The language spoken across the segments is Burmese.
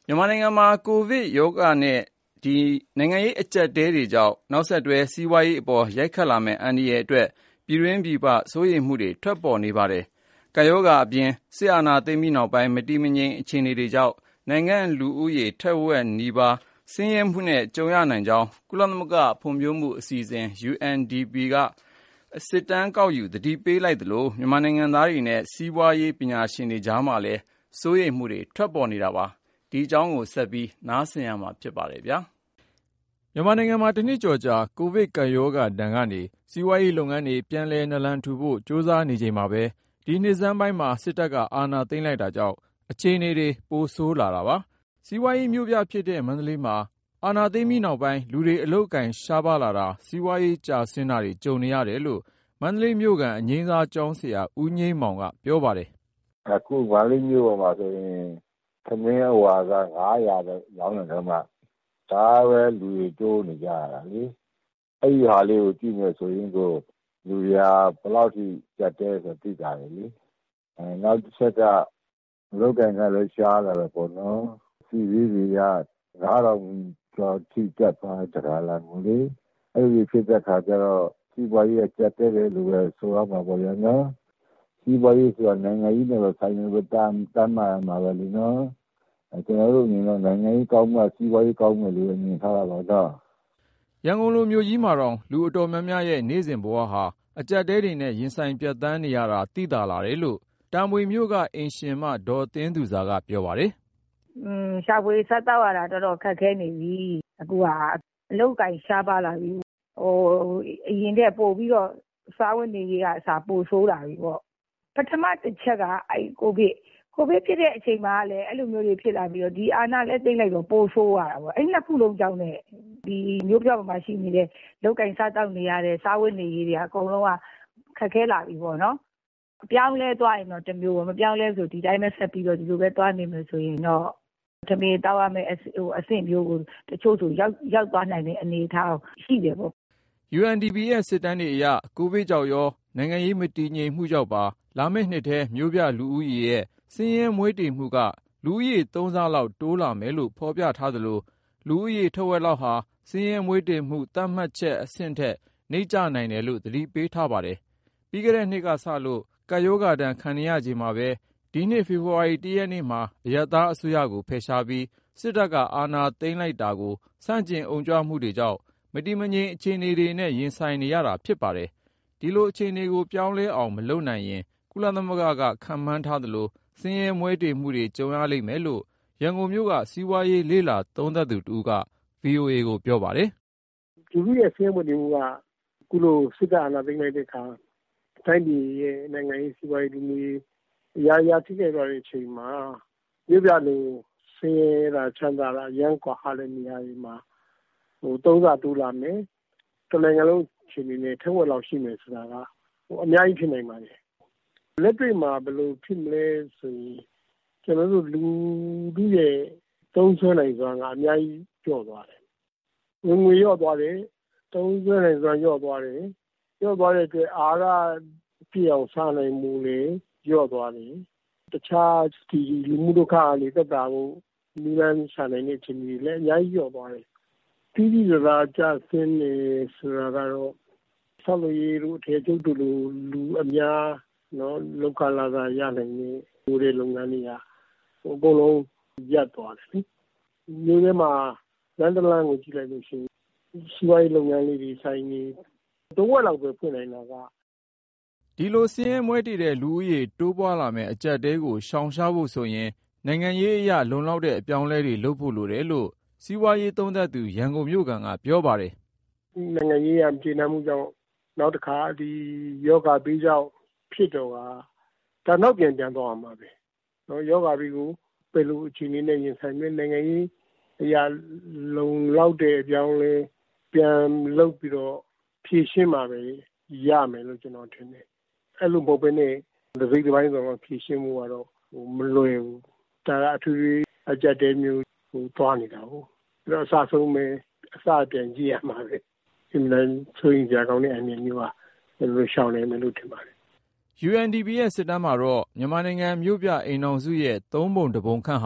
မြန်မာနိုင်ငံမှာကိုဗစ်ရောဂါနဲ့နိုင်ငံရေးအကျပ်အတည်းတွေကြောင့်နောက်ဆက်တွဲစီးပွားရေးအပေါ်ရိုက်ခတ်လာမယ့်အန္တရာယ်အတွက်ပြည်တွင်းပြည်ပစိုးရိမ်မှုတွေထွက်ပေါ်နေပါတယ်။ကပ်ရောဂါအပြင်စစ်အာဏာသိမ်းပြီးနောက်ပိုင်းမတည်မငြိမ်အခြေအနေတွေကြောင့်နိုင်ငံလူဦးရေထက်ဝက်နီးပါးဆင်းရဲမှုနဲ့ကြုံရနိုင်ကြောင်းကုလသမဂ္ဂဖွံ့ဖြိုးမှုအစီအစဉ် UNDP ကစစ်တမ်းကောက်ယူသတိပေးလိုက်သလိုမြန်မာနိုင်ငံသားတွေနဲ့စီးပွားရေးပညာရှင်တွေကြားမှာလည်းစိုးရိမ်မှုတွေထွက်ပေါ်နေတာပါ။ဒီအကြောင်းကိုဆက်ပြီးနားဆင်ရမှာဖြစ်ပါတယ်ဗျာ။မြန်မာနိုင်ငံမှာတစ်နှစ်ကျော်ကြာကိုဗစ်ကပ်ရောဂါဒဏ်ကနေစီးပွားရေးလုပ်ငန်းတွေပြန်လည်နလန်ထူဖို့ကြိုးစားနေချိန်မှာပဲဒီနှစ်ဆန်းပိုင်းမှာစစ်တပ်ကအာဏာသိမ်းလိုက်တာကြောင့်အခြေအနေတွေပိုဆိုးလာတာပါ။စီးပွားရေးမြို့ပြဖြစ်တဲ့မန္တလေးမှာအာဏာသိမ်းပြီးနောက်ပိုင်းလူတွေအလုပ်အကိုင်ရှားပါးလာတာစီးပွားရေးကျဆင်းတာတွေကြုံနေရတယ်လို့မန္တလေးမြို့ကအငြိမ်းစားကျောင်းဆရာဦးငြိမ်းမောင်ကပြောပါတယ်။အခုမန္တလေးမြို့ပေါ်မှာဆိုရင်သမင်းအဝါက900ပဲရောင်းနေတယ်မှာဒါပဲလူတွေတိုးနေကြရတာလေအဲ့ဒီဟာလေးကိုကြည့်မယ်ဆိုရင်ကိုလူတွေကဘယ်လောက်ထိကြက်တဲဆိုသိကြတယ်လေနောက်တစ်ချက်ကလောက်ကင်ကလည်းရှားလာတယ်ပေါ့နော်စီဗီတွေက9000ကျော်ထိကြက်သွားကြတာလားမလို့အဲ့ဒီဖြစ်တဲ့ခါကျတော့စီးပွားရေးကြက်တဲတယ်လို့ပဲဆိုရမှာပေါ့နော်စီးပွားရေးဆိုတာနိုင်ငံကြီးနဲ့ဆိုင်နေပဲတမ်းမှာပဲလေနော်ကျွန်တော်တို့အနေနဲ့နိုင်ငံရေးကောင်းမှစီးပွားရေးကောင်းမယ်လို့မြင်ထားတာပါတော့ရန်ကုန်လိုမြို့ကြီးမှာတော့လူအတော်များများရဲ့နေ့စဉ်ဘဝဟာအကြက်တဲတွေနဲ့ရင်ဆိုင်ပြတ်တန်းနေရတာသိသာလာတယ်လို့တာမွေမြို့ကအင်ရှင်မဒေါ်သင်းသူစာကပြောပါတယ်ရှာဖွေစားတော့ရတာတော်တော်ခက်ခဲနေပြီအခုကအလုပ်ကိုင်ရှားပါလာပြီအရင်တည်းပို့ပြီးတော့စားဝတ်နေရေးကအစားပို့ဆိုးလာပြီပေါ့ပထမတစ်ချက်ကအဲ့ကိုဗစ်ဖြစ်တဲ့အချိန်မှာလည်းအဲ့လိုမျိုးတွေဖြစ်လာပြီးတော့ဒီအာဏာလည်းသိမ့်လိုက်တော့ပို့ဆိုးရတာပေါ့အဲ့နှစ်ခုလုံးကြောင့်ねဒီမျိုးပြပေါ်မှာရှိနေတဲ့လောက်ကင်စားတောက်နေရတဲ့စားဝတ်နေရေးတွေအကုန်လုံးကခက်ခဲလာပြီပေါ့နော်ပြောင်းလဲသွားရင်တော့တစ်မျိုးမပြောင်းလဲဆိုဒီတိုင်းပဲဆက်ပြီးတော့ဒီလိုပဲသွားနေမယ်ဆိုရင်တော့တမေတောက်ရမယ်အဆင့်မျိုးကိုတချို့ဆိုရောက်သွားနိုင်တဲ့အနေအထားရှိတယ်ပေါ့ UNDP ရဲ့စစ်တမ်းတွေအရကိုဗစ်ကြောင့်ရောနိုင်ငံရေးမတည်ငြိမ်မှုကြောင့်ပါလာမယ့်နှစ်ထဲမြို့ပြလူဦးရေရဲ့ဆင်းရဲမွဲတေမှုကလူဦးရေ3ဆလောက်တိုးလာမယ်လို့ဖော်ပြထားသလိုလူဦးရေထက်ဝက်လောက်ဟာဆင်းရဲမွဲတေမှုသတ်မှတ်ချက်အဆင့်ထက်နှိမ့်ကျနိုင်တယ်လို့သတိပေးထားပါတယ်။ပြီးခဲ့တဲ့နှစ်ကစလို့ကပ်ရောဂါဒဏ်ခံနေရချိန်မှာပဲဒီနှစ်ဖေဖော်ဝါရီ1ရက်နေ့မှာအရပ်သားအစိုးရကိုဖယ်ရှားပြီးစစ်တပ်ကအာဏာသိမ်းလိုက်တာကိုဆန့်ကျင်အုံကြွမှုတွေကြောင့်မတည်မငြိမ်အခြေအနေတွေနဲ့ရင်ဆိုင်နေရတာဖြစ်ပါတယ်။ဒီလိုအခြေအနေကိုပြောင်းလဲအောင်မလုပ်နိုင်ရင်ကုလသမဂ္ဂကခန့်မှန်းထားသလိုဆင်းရဲမွဲတေမှုတွေကြုံရလိမ့်မယ်လို့ရန်ကုန်မြို့ကစီးပွားရေးလေ့လာသုံးသပ်သူတူက VOA ကိုပြောပါတယ်။လူကြီးရဲ့ဆင်းရဲမွဲတေမှုကကုလိုစစ်တပ်အာဏာသိမ်းလိုက်တဲ့အခါတိုင်းပြည်ရဲ့နိုင်ငံရေးစီးပွားရေးလူမျိုးရေးရာထိခဲ့သွားတဲ့အချိန်မှာမြို့ပြလိုဆင်းရဲတာချမ်းသာတာရန်ကွာဟာတဲ့နေရာတွေမှာသုံးစားတိုးလာမယ်တနိုင်ငံလုံးအခြေအနေနဲ့ထက်ဝက်လောက်ရှိမယ်ဆိုတာကအများကြီးဖြစ်နိုင်ပါတယ်လက်တွေ့မှာဘယ်လိုဖြစ်မလဲဆိုရင်ကျွန်တော်တို့လူထုရဲ့သုံးစွဲနိုင်စွမ်းကအများကြီးကျော့သွားတယ်ဝင်ငွေရော့သွားတယ်သုံးစွဲနိုင်စွမ်းရော့သွားတယ်ရော့သွားတဲ့အတွက်အားကပြည့်အောင်စားနိုင်မှုလေရော့သွားတယ်တခြားဒီလူမှုဒုက္ခတွေတက်တာကိုနိလန်းရှာနိုင်တဲ့အခြေအနေတွေလည်းအများကြီးရော့သွားတယ်ပြီးပြီးတော့ကြဆင်းနေဆိုတာကတော့ဆောက်လုပ်ရေးတို့အထည်ချုပ်တို့လိုလူအများနော်လောကလာတာရနိုင်တဲ့လုပ်ငန်းတွေကအကုန်လုံးရပ်သွားတယ်လေမြို့ထဲမှာလမ်းတစ်လမ်းကိုကြည့်လိုက်လို့ရှိရင်စီးပွားရေးလုပ်ငန်းလေးတွေဆိုင်နေတော့ဝက်လောက်ပဲဖွင့်နိုင်တာကဒီလိုဆင်းရဲမွဲတေတဲ့လူဦးရေတိုးပွားလာမဲ့အကြက်တဲကိုရှောင်ရှားဖို့ဆိုရင်နိုင်ငံရေးအရလုံလောက်တဲ့အပြောင်းလဲတွေလုပ်ဖို့လိုတယ်လို့စီးပွားရေးသုံးသပ်သူရန်ကုန်မြို့ကပြောပါတယ်နိုင်ငံရေးရပြည်နယ်မှုကြောင့်နောက်တစ်ခါဒီယောဂပြီးကြောင့်ဖြစ်တော့ဒါနောက်ပြန်သွားမှာပဲနော်ယောဂပြီးကိုဘယ်လိုအခြေအနေနဲ့ရင်ဆိုင်မဲ့နိုင်ငံရေးအရာလုံလောက်တဲ့အပြောင်းလဲပြန်လုပ်ပြီးတော့ဖြည့်ရှင်းမှာပဲရမယ်လို့ကျွန်တော်ထင်တယ်အဲ့လိုမဟုတ်ဘဲနဲ့ဒီစိတ်ပိုင်းဆိုဖြည့်ရှင်းမှုကတော့မလွယ်ဘူးဒါကအထူးအကြက်တဲမျိုးသွားနေတာဟုတ်အဲ့တော့အစဆုံးပဲအစပြန်ကြည့်ရမှာပဲဒီလိုဆိုရင်ကြာကောင်းတဲ့အနေမျိုးကဘယ်လိုရှောင်နိုင်မလို့ထင်ပါတယ် UNDP ရဲ့စစ်တမ်းမှာတော့မြန်မာနိုင်ငံမြို့ပြအိမ်ထောင်စုရဲ့3 ပုံ 1 ပုံခန့်ဟာ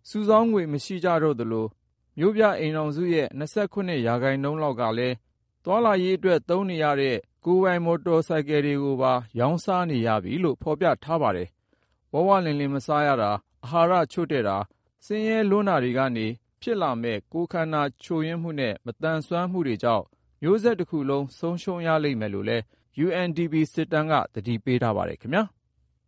စုဆောင်းငွေမရှိကြတော့သလိုမြို့ပြအိမ်ထောင်စုရဲ့ 28% လောက်ကလည်းသွားလာရေးအတွက်သုံးနေရတဲ့ကိုယ်ပိုင်မော်တော်ဆိုင်ကယ်တွေကိုပါရောင်းစားနေရပြီလို့ဖော်ပြထားပါတယ်။ဝဝလင်လင်မစားရတာ၊ အာဟာရချို့တဲ့တာ၊ ဆင်းရဲလွန်းတာတွေကနေဖြစ်လာမဲ့ကိုယ်ခန္ဓာချို့ယွင်းမှုနဲ့မသန်စွမ်းမှုတွေကြောင့်မျိုးဆက်တစ်ခုလုံးဆုံးရှုံးရလိမ့်မယ်လို့လည်း UNDP စစ်တမ်းကသတိပေးထားပါတယ်ခင်ဗျာ။